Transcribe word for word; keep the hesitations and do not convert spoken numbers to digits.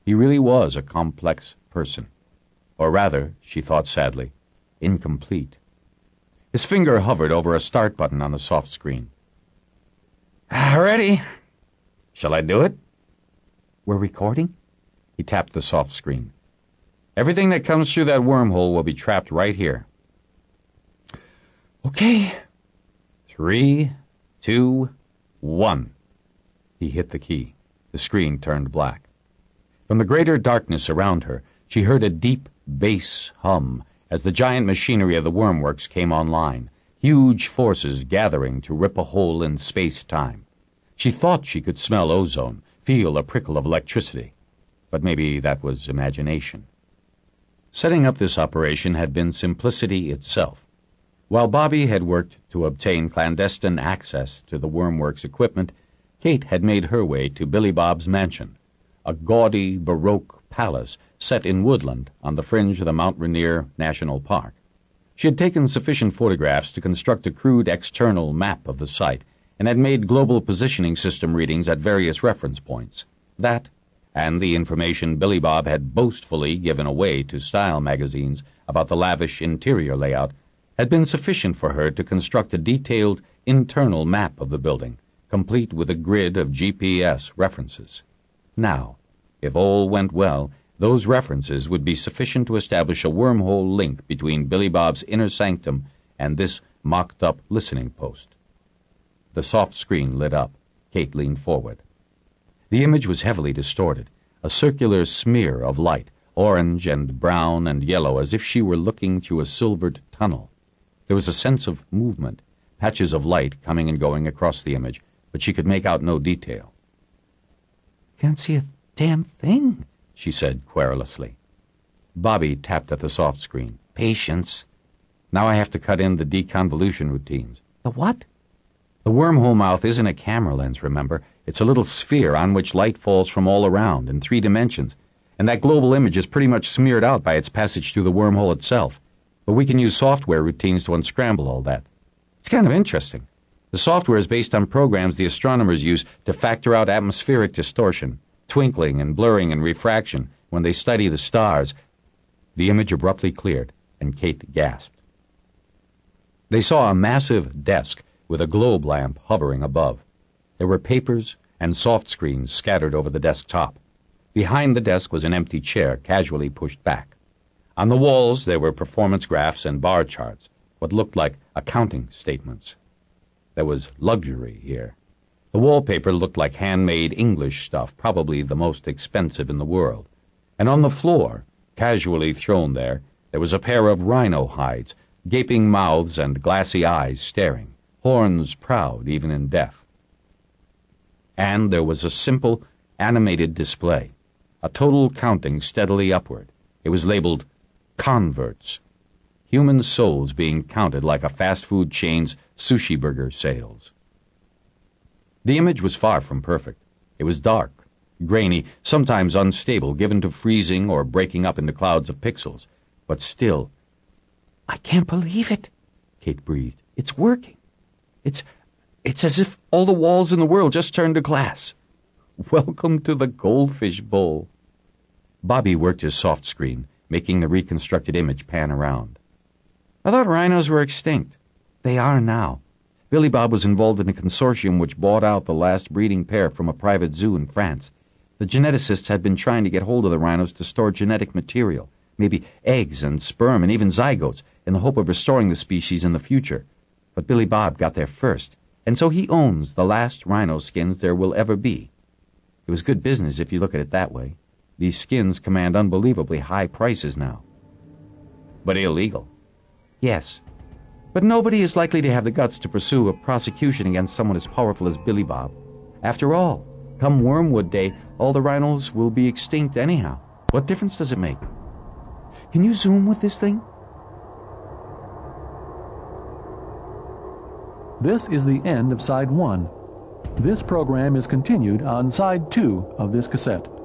He really was a complex person. Or rather, she thought sadly, incomplete. His finger hovered over a start button on the soft screen. Ready? Shall I do it? We're recording? He tapped the soft screen. Everything that comes through that wormhole will be trapped right here. Okay. Three, two, one. He hit the key. The screen turned black. From the greater darkness around her, she heard a deep bass hum as the giant machinery of the wormworks came online, huge forces gathering to rip a hole in space-time. She thought she could smell ozone, feel a prickle of electricity, but maybe that was imagination. Setting up this operation had been simplicity itself. While Bobby had worked to obtain clandestine access to the wormworks equipment, Kate had made her way to Billy Bob's mansion, a gaudy Baroque palace set in woodland on the fringe of the Mount Rainier National Park. She had taken sufficient photographs to construct a crude external map of the site and had made global positioning system readings at various reference points. That, and the information Billy Bob had boastfully given away to style magazines about the lavish interior layout, had been sufficient for her to construct a detailed internal map of the building, complete with a grid of G P S references. Now, if all went well, those references would be sufficient to establish a wormhole link between Billy Bob's inner sanctum and this mocked-up listening post. The soft screen lit up. Kate leaned forward. The image was heavily distorted, a circular smear of light, orange and brown and yellow, as if she were looking through a silvered tunnel. There was a sense of movement, patches of light coming and going across the image, but she could make out no detail. Can't see a damn thing, she said querulously. Bobby tapped at the soft screen. Patience. Now I have to cut in the deconvolution routines. The what? The wormhole mouth isn't a camera lens, remember? It's a little sphere on which light falls from all around in three dimensions, and that global image is pretty much smeared out by its passage through the wormhole itself. But we can use software routines to unscramble all that. It's kind of interesting. The software is based on programs the astronomers use to factor out atmospheric distortion, twinkling and blurring and refraction when they study the stars. The image abruptly cleared, and Kate gasped. They saw a massive desk with a globe lamp hovering above. There were papers and soft screens scattered over the desk top. Behind the desk was an empty chair casually pushed back. On the walls there were performance graphs and bar charts, what looked like accounting statements. There was luxury here. The wallpaper looked like handmade English stuff, probably the most expensive in the world. And on the floor, casually thrown there, there was a pair of rhino hides, gaping mouths and glassy eyes staring, horns proud even in death. And there was a simple, animated display, a total counting steadily upward. It was labeled converts, human souls being counted like a fast food chain's sushi burger sales. The image was far from perfect. It was dark, grainy, sometimes unstable, given to freezing or breaking up into clouds of pixels, but still. I can't believe it, Kate breathed. It's working. It's, it's as if all the walls in the world just turned to glass. Welcome to the goldfish bowl. Bobby worked his soft screen, making the reconstructed image pan around. I thought rhinos were extinct. They are now. Billy Bob was involved in a consortium which bought out the last breeding pair from a private zoo in France. The geneticists had been trying to get hold of the rhinos to store genetic material, maybe eggs and sperm and even zygotes, in the hope of restoring the species in the future. But Billy Bob got there first, and so he owns the last rhino skins there will ever be. It was good business if you look at it that way. These skins command unbelievably high prices now. But illegal. Yes. But nobody is likely to have the guts to pursue a prosecution against someone as powerful as Billy Bob. After all, come Wormwood Day, all the rhinos will be extinct anyhow. What difference does it make? Can you zoom with this thing? This is the end of Side one. This program is continued on Side two of this cassette.